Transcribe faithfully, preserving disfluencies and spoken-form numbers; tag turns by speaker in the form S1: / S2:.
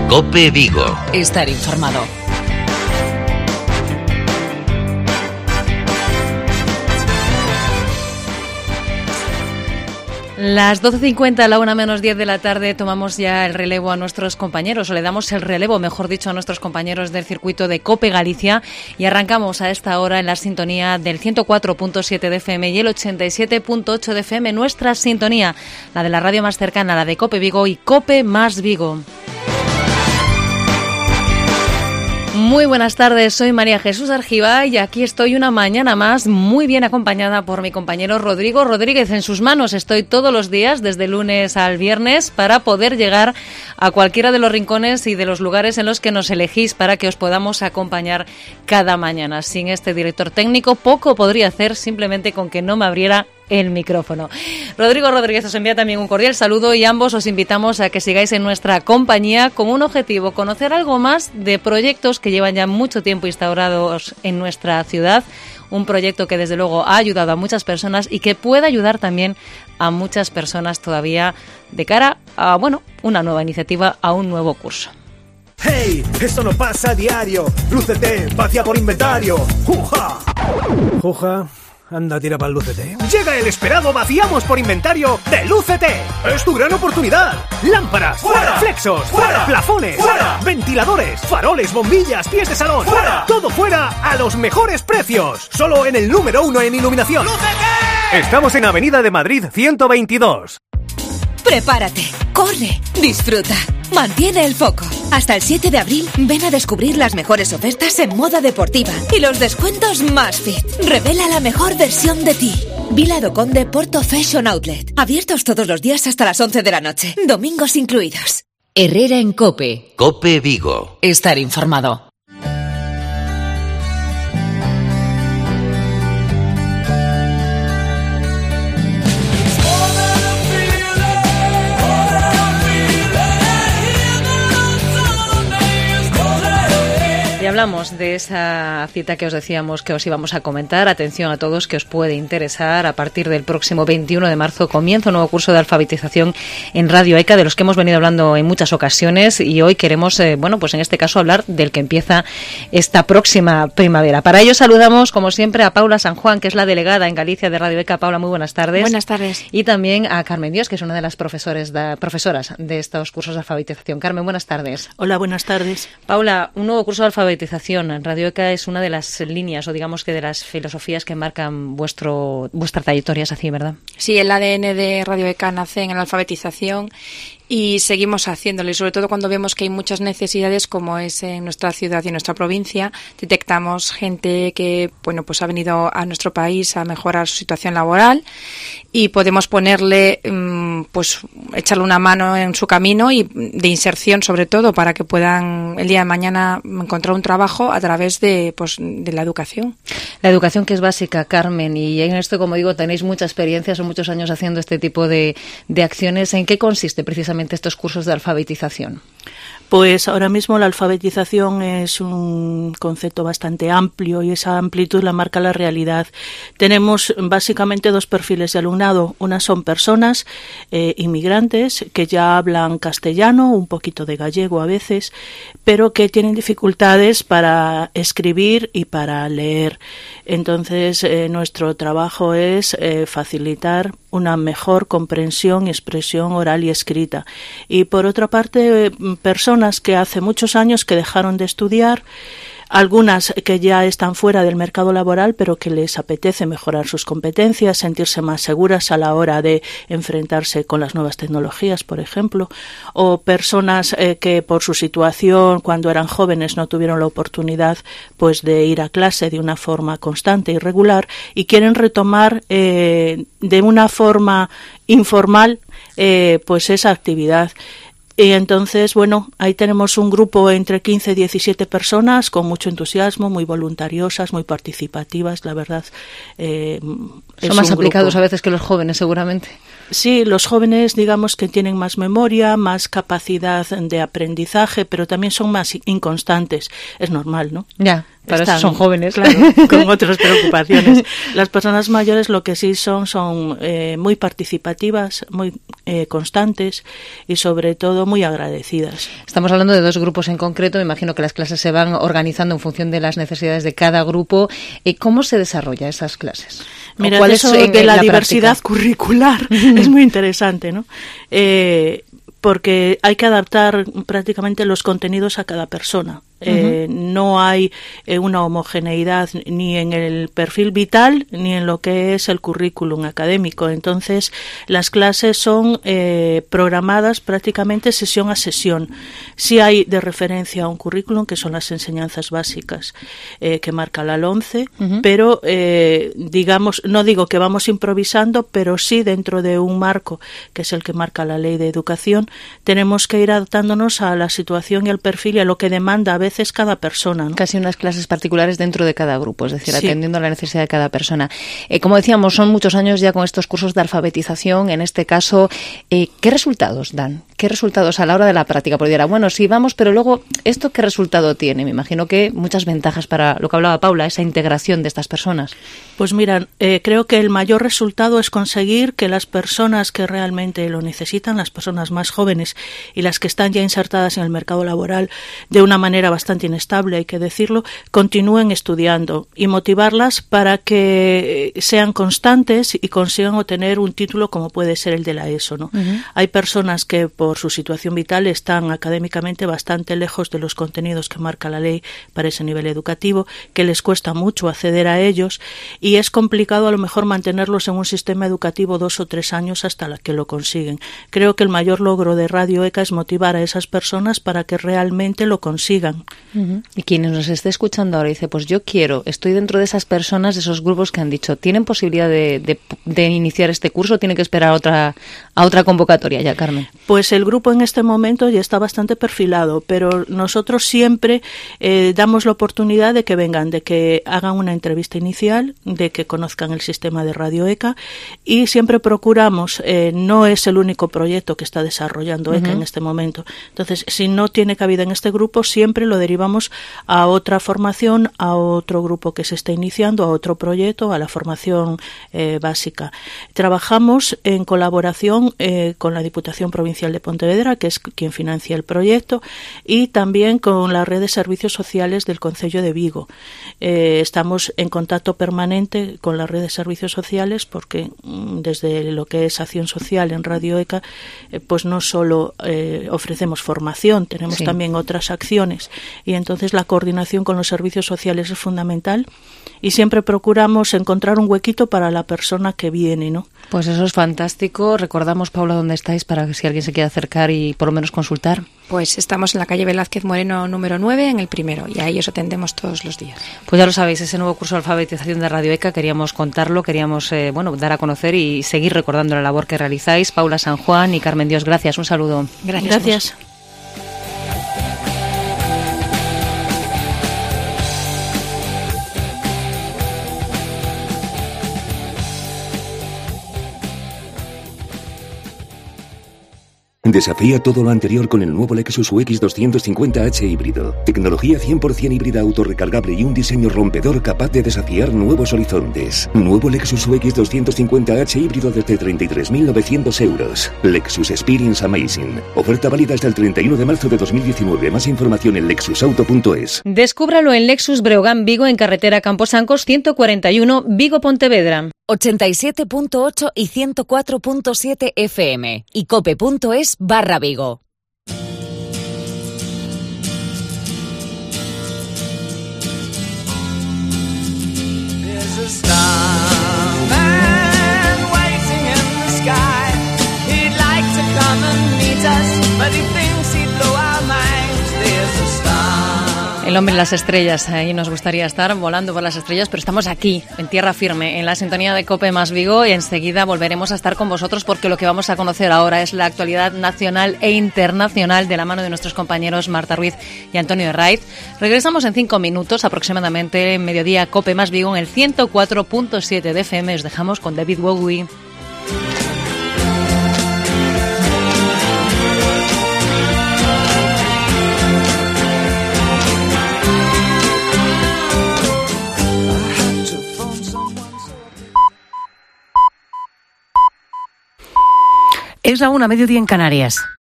S1: COPE Vigo.
S2: Estar informado. Las doce cincuenta, la una menos diez de la tarde, tomamos ya el relevo a nuestros compañeros, o le damos el relevo, mejor dicho, a nuestros compañeros del circuito de COPE Galicia, y arrancamos a esta hora en la sintonía del ciento cuatro punto siete de F M y el ochenta y siete punto ocho de F M, nuestra sintonía, la de la radio más cercana, la de COPE Vigo y COPE más Vigo. Muy buenas tardes, soy María Jesús Argiva y aquí estoy una mañana más muy bien acompañada por mi compañero Rodrigo Rodríguez. En sus manos estoy todos los días, desde lunes al viernes, para poder llegar a cualquiera de los rincones y de los lugares en los que nos elegís para que os podamos acompañar cada mañana. Sin este director técnico poco podría hacer, simplemente con que no me abriera el micrófono. Rodrigo Rodríguez os envía también un cordial saludo y ambos os invitamos a que sigáis en nuestra compañía con un objetivo: conocer algo más de proyectos que llevan ya mucho tiempo instaurados en nuestra ciudad, un proyecto que desde luego ha ayudado a muchas personas y que puede ayudar también a muchas personas todavía de cara a, bueno, una nueva iniciativa, a un nuevo curso.
S3: ¡Hey! Esto no pasa a diario. Lúcete, vacía por inventario. ¡Juja! ¡Juja! Anda, tira para el Lúcete. Llega el esperado vaciamos por inventario de Lúcete. Es tu gran oportunidad. Lámparas, ¡fuera! Flexos, ¡fuera! Plafones, ¡fuera! Ventiladores, faroles, bombillas, pies de salón, ¡fuera! Todo fuera a los mejores precios. Solo en el número uno en iluminación. ¡Lúcete! Estamos en Avenida de Madrid ciento veintidós.
S4: Prepárate, corre, disfruta, mantiene el foco. Hasta el siete de abril ven a descubrir las mejores ofertas en moda deportiva y los descuentos más fit. Revela la mejor versión de ti. Vila do Conde Porto Fashion Outlet. Abiertos todos los días hasta las once de la noche, domingos incluidos.
S2: Herrera en COPE.
S1: COPE Vigo.
S2: Estar informado. Y hablamos de esa cita que os decíamos que os íbamos a comentar. Atención a todos, que os puede interesar. A partir del próximo veintiuno de marzo comienza un nuevo curso de alfabetización en Radio ECA, de los que hemos venido hablando en muchas ocasiones, y hoy queremos, eh, bueno, pues en este caso hablar del que empieza esta próxima primavera. Para ello saludamos, como siempre, a Paula San Juan, que es la delegada en Galicia de Radio ECA. Paula, muy buenas tardes.
S5: Buenas tardes.
S2: Y también a Carmen Dios, que es una de las profesores de, profesoras de estos cursos de alfabetización. Carmen, buenas tardes.
S6: Hola, buenas tardes.
S2: Paula, un nuevo curso de alfabetización en Radio ECA es una de las líneas, o digamos que de las filosofías que marcan vuestro vuestra trayectoria, es así, ¿verdad?
S5: Sí, el A D N de Radio ECA nace en la alfabetización y seguimos haciéndolo, y sobre todo cuando vemos que hay muchas necesidades, como es en nuestra ciudad y en nuestra provincia. Detectamos gente que, bueno, pues ha venido a nuestro país a mejorar su situación laboral y podemos ponerle, pues echarle una mano en su camino y de inserción, sobre todo, para que puedan el día de mañana encontrar un trabajo a través de, pues, de la educación.
S2: La educación, que es básica, Carmen, y en esto, como digo, tenéis mucha experiencia, son muchos años haciendo este tipo de, de acciones. ¿En qué consiste precisamente estos cursos de alfabetización?
S6: Pues ahora mismo la alfabetización es un concepto bastante amplio y esa amplitud la marca la realidad. Tenemos básicamente dos perfiles de alumnado. Una son personas eh, inmigrantes que ya hablan castellano, un poquito de gallego a veces, pero que tienen dificultades para escribir y para leer. Entonces, eh, nuestro trabajo es eh, facilitar una mejor comprensión y expresión oral y escrita. Y por otra parte, eh, personas que hace muchos años que dejaron de estudiar, algunas que ya están fuera del mercado laboral, pero que les apetece mejorar sus competencias, sentirse más seguras a la hora de enfrentarse con las nuevas tecnologías, por ejemplo, o personas eh, que por su situación cuando eran jóvenes no tuvieron la oportunidad pues de ir a clase de una forma constante y regular y quieren retomar eh, de una forma informal eh, pues esa actividad. Y entonces, bueno, ahí tenemos un grupo entre quince y diecisiete personas con mucho entusiasmo, muy voluntariosas, muy participativas, la verdad. Eh,
S2: Son más aplicados grupo. a veces que los jóvenes, seguramente.
S6: Sí, los jóvenes, digamos que tienen más memoria, más capacidad de aprendizaje, pero también son más inconstantes. Es normal, ¿no?
S2: Ya, para Están, eso son jóvenes.
S6: Claro, con otras preocupaciones. Las personas mayores lo que sí son, son eh, muy participativas, muy eh, constantes y sobre todo muy agradecidas.
S2: Estamos hablando de dos grupos en concreto. Me imagino que las clases se van organizando en función de las necesidades de cada grupo. ¿Cómo se desarrollan esas clases?
S6: Mira, eso de la, la diversidad práctica? curricular es muy interesante, ¿no? Eh, porque hay que adaptar prácticamente los contenidos a cada persona. Eh, uh-huh. No hay eh, una homogeneidad ni en el perfil vital ni en lo que es el currículum académico. Entonces, las clases son eh, programadas prácticamente sesión a sesión. Sí hay de referencia a un currículum, que son las enseñanzas básicas eh, que marca la LOMCE, uh-huh. pero eh, digamos, no digo que vamos improvisando, pero sí dentro de un marco, que es el que marca la Ley de Educación, tenemos que ir adaptándonos a la situación y al perfil y a lo que demanda a veces cada persona, ¿no?
S2: Casi unas clases particulares dentro de cada grupo, es decir, sí. atendiendo a la necesidad de cada persona. Eh, como decíamos, son muchos años ya con estos cursos de alfabetización. En este caso, eh, ¿qué resultados dan? ¿Qué resultados a la hora de la práctica? Porque dirá, bueno, sí, vamos, pero luego, ¿esto qué resultado tiene? Me imagino que muchas ventajas para lo que hablaba Paula, esa integración de estas personas.
S6: Pues mira, eh, creo que el mayor resultado es conseguir que las personas que realmente lo necesitan, las personas más jóvenes y las que están ya insertadas en el mercado laboral de una manera bastante inestable, hay que decirlo, continúen estudiando y motivarlas para que sean constantes y consigan obtener un título como puede ser el de la ESO, ¿no? Uh-huh. Hay personas que por su situación vital están académicamente bastante lejos de los contenidos que marca la ley para ese nivel educativo, que les cuesta mucho acceder a ellos y es complicado a lo mejor mantenerlos en un sistema educativo dos o tres años hasta la que lo consiguen. Creo que el mayor logro de Radio ECA es motivar a esas personas para que realmente lo consigan.
S2: Uh-huh. Y quienes nos esté escuchando ahora dice, pues yo quiero, estoy dentro de esas personas, de esos grupos que han dicho, ¿tienen posibilidad de, de, de iniciar este curso o tiene que esperar a otra, a otra convocatoria ya, Carmen?
S6: Pues el grupo en este momento ya está bastante perfilado, pero nosotros siempre eh, damos la oportunidad de que vengan, de que hagan una entrevista inicial, de que conozcan el sistema de Radio ECA y siempre procuramos, eh, no es el único proyecto que está desarrollando ECA uh-huh. en este momento. Entonces, si no tiene cabida en este grupo, siempre lo derivamos a otra formación, a otro grupo que se está iniciando, a otro proyecto, a la formación eh, básica. Trabajamos en colaboración eh, con la Diputación Provincial de Pontevedra, que es quien financia el proyecto, y también con la red de servicios sociales del Concello de Vigo. Eh, estamos en contacto permanente con la red de servicios sociales porque mm, desde lo que es acción social en Radio ECA, eh, pues no solo eh, ofrecemos formación, tenemos sí. también otras acciones y entonces la coordinación con los servicios sociales es fundamental y siempre procuramos encontrar un huequito para la persona que viene, ¿no?
S2: Pues eso es fantástico. Recordamos, Paula, dónde estáis para que si alguien se quiere acercar y por lo menos consultar.
S5: Pues estamos en la calle Velázquez Moreno número nueve, en el primero, y ahí os atendemos todos los días.
S2: Pues ya lo sabéis, ese nuevo curso de alfabetización de Radio ECA, queríamos contarlo, queríamos eh, bueno dar a conocer y seguir recordando la labor que realizáis. Paula San Juan y Carmen Dios, gracias, un saludo.
S5: Gracias.
S6: Gracias.
S7: Desafía todo lo anterior con el nuevo Lexus U X doscientos cincuenta H híbrido. Tecnología cien por ciento híbrida autorrecargable y un diseño rompedor capaz de desafiar nuevos horizontes. Nuevo Lexus U X doscientos cincuenta H híbrido desde treinta y tres mil novecientos euros. Lexus Experience Amazing. Oferta válida hasta el treinta y uno de marzo de dos mil diecinueve. Más información en lexus auto punto es.
S2: Descúbralo en Lexus Breogán Vigo, en carretera Camposancos ciento cuarenta y uno, Vigo, Pontevedra.
S4: ochenta y siete punto ocho y ciento cuatro punto siete F M y cope punto es barra Vigo.
S2: En el hombre en las estrellas. Ahí nos gustaría estar volando por las estrellas, pero estamos aquí, en tierra firme, en la sintonía de COPE más Vigo, y enseguida volveremos a estar con vosotros porque lo que vamos a conocer ahora es la actualidad nacional e internacional de la mano de nuestros compañeros Marta Ruiz y Antonio Herraiz. Regresamos en cinco minutos, aproximadamente en mediodía, COPE más Vigo en el ciento cuatro punto siete de F M. Os dejamos con David Bowie.
S8: Es la una, mediodía en Canarias.